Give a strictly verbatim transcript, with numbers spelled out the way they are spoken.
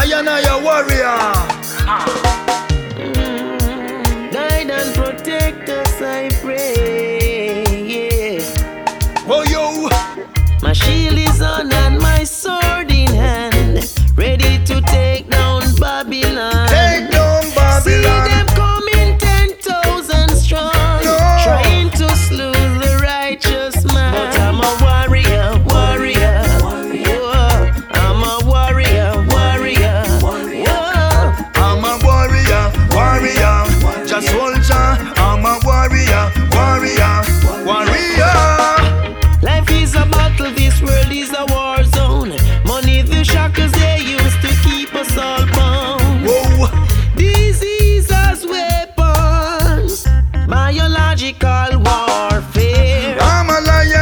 I am a warrior. Mm, guide and protect us, I pray. Yeah. Oh yo, my shield is on and my sword in hand, ready to take down Babylon. Take down Babylon. See them coming ten thousand strong, no. trying to slew the righteous man. But I'm a warrior, warrior, warrior. Whoa. I'm a warrior, warrior, warrior. Whoa. I'm a warrior, warrior. Just soldier. I'm a warrior, warrior, warrior. Life is a battle, this world is a war.